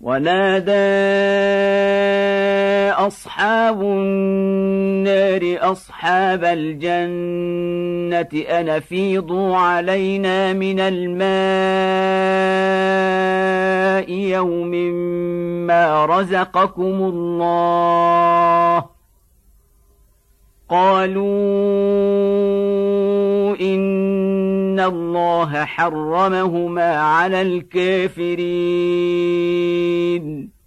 ونادى أصحاب النار أصحاب الجنة أن أفيضوا علينا من الماء يوم ما رزقكم الله قالوا إن الله حرمهما على الكافرين